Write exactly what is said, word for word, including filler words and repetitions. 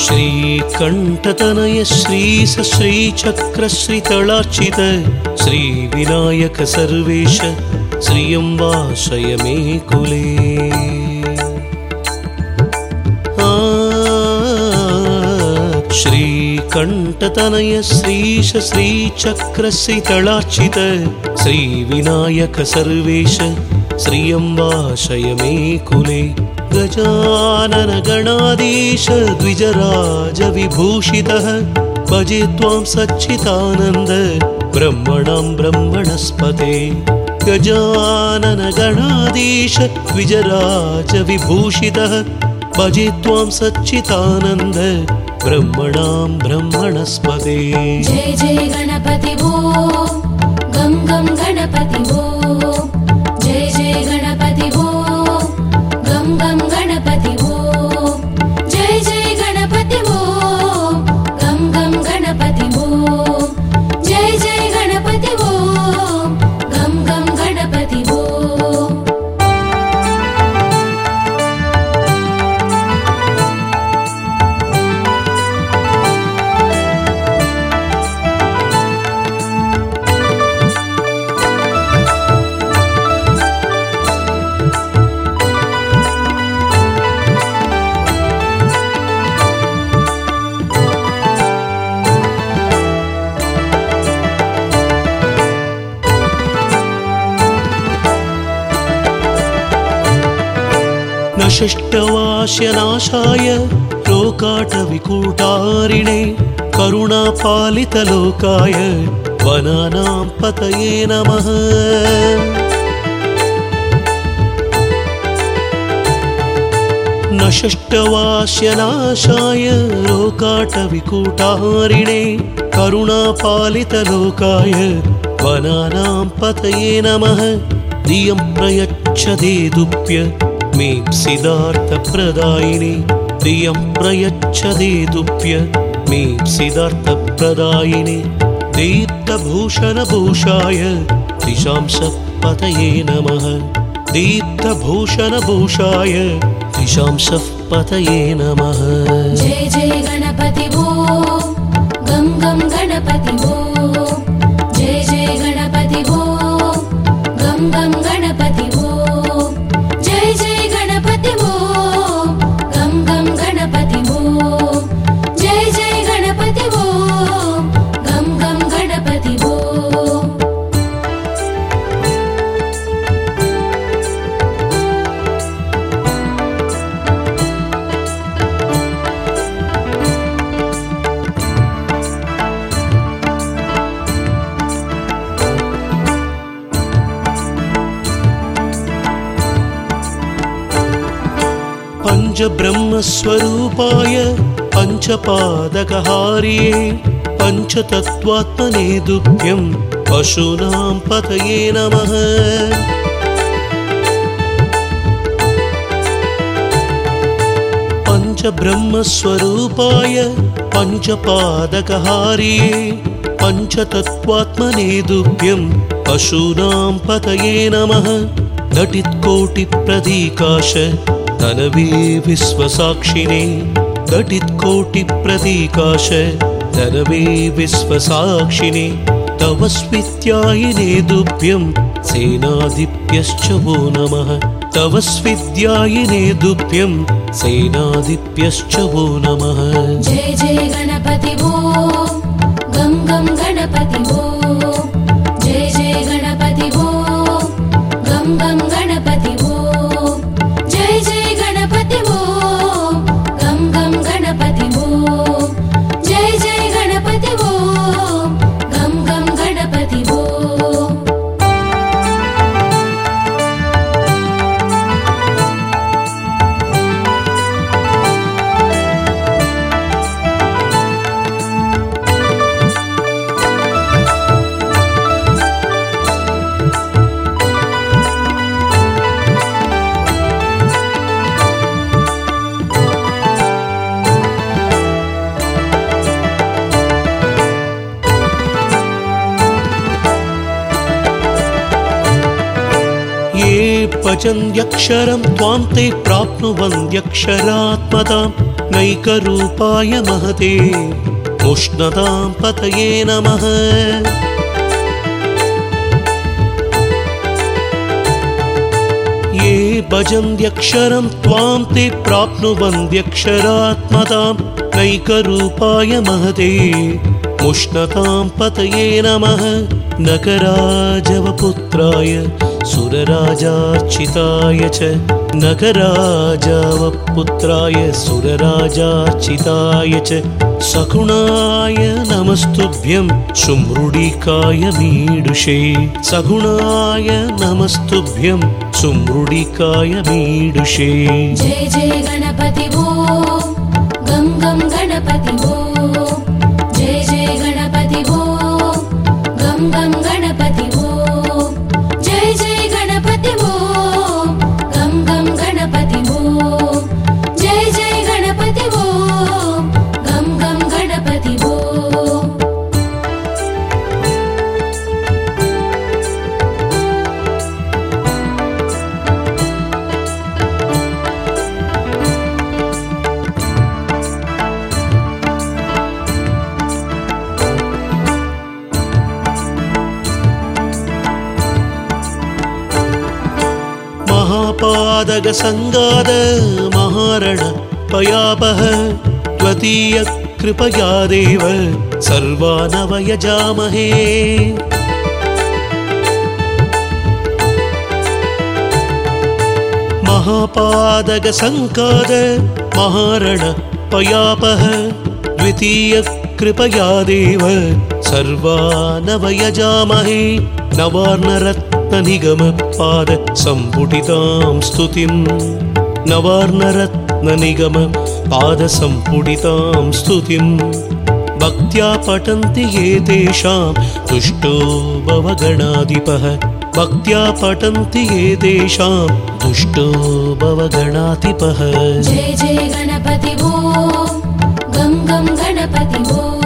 श्रीकण्ठतनय श्रीश श्रीचक्रश्रीतलार्चित श्रीविनायक सर्वेश श्रियं वाशय मे कुले। श्रीकण्ठतनय श्रीश श्रीचक्रश्रीतलार्चित श्रीविनायक सर्वेश श्रियं वाशय मे कुले। गजानन गणाधीश द्विजराज विभूषितः भजे त्वां सच्चिदानन्द ब्रह्मणां ब्रह्मणस्पते। गजानन गणाधीश द्विजराज विभूषितः भजे त्वां सच्चिदानन्द ब्रह्मणां ब्रह्मणस्पते। जय जय गणपति वो गम गम गणपति वो। जय जय गणपति वो गम गम गणपति वो। जय जय गणपति वो गम गम गणपति वो। जय जय गणपति वो गम गम गणपति वो। नशिष्टवास्यनाशाय लोकाटविकूटारिणे करुणापालितलोकाय वनानां पतये नमः। नशिष्टवास्यनाशाय लोकाटविकूटारिणे करुणापालितलोकाय वनानां पतये नमः। धियं प्रयच्छ देदुप्य मीप्सिदार्थप्रदायिनि। धियं प्रयच्छ देदुप्य मीप्सिदार्थप्रदायिनि। दीप्तभूषणभूषाय त्रिशांशपतये नमः। दीप्तभूषणभूषाय त्रिशांशपतये नमः। जय जय गणपति वो गम गम गणपति वो। जय जय गणपति वो गम गम गणपति वो। जय जय गणपति वो गम गम गणपति वो। जय जय गणपति वो गम गम गणपति वो। पंचब्रह्मस्वरूपाय पंचपादकहारिये पंचतत्त्वात्मने तुभ्यं पशूनां पतये नमः। पंचब्रह्मस्वरूपाय पंचपादकहारिये पंचतत्त्वात्मने तुभ्यं पशूनां पतये नमः। घटित्कोटिप्रदीकाश धनवे विश्वसाक्षिणे। घटित्कोटिप्रदीकाश धनवे विश्वसाक्षिणे। तव स्विद्यायिने तुभ्यं सेनाधिप्यश्च वो नमः। तव स्विद्यायिने तुभ्यं सेनाधिप्यश्च वो नमः। जय जय गणपति वो गम गम गणपति वो। जय जय गणपति वो गम गम गणपति वो। जय जय गणपति वो गम गम गणपति वो। जय जय गणपति वो गम गम गणपति वो। ये भजन्त्यक्षरं त्वां ते प्राप्नुवन्त्यक्षरात्मतां। नैकरूपाय महते उष्णतां पतये नमः। ये भजन्त्यक्षरं त्वां ते प्राप्नुवन्त्यक्षरात्मतां नैकरूपाय महते उष्णतां पतये नमः। नकराजवपुत्राय सुरराजार्चिताय च नकराजवपुत्राय सुरराजार्चिताय च सगुणाय नमस्तुभ्यं सुमृडिकाय मीडुषे। सगुणाय नमस्तुभ्यं सुमृडिकाय मीडुषे। जय जय गणपति वो गम गम गणपति वो। जय जय गणपति वो गम गम गणपति वो। जय जय गणपति वो गम गम गणपति वो। जय जय गणपति वो गम गम गणपति वो। महापादक संगाद महारण पयापः त्वदीय कृपया देव सर्वानवयजामहे। महापादक संगाद महारण पयापः द्वितीय कृपया देव सर्वानवयजामहे। नवार्णरत्ननिगमपाद सम्पुटितां स्तुतिं नवार्णरत्ननिगमपाद सम्पुटितां स्तुतिं भक्त्या पठन्ति ये तेषां तुष्टो भवगणाधिपः। भक्त्या पठन्ति ये तेषां तुष्टो भवगणाधिपः। जय जय गणपति वो गम गम गणपति वो।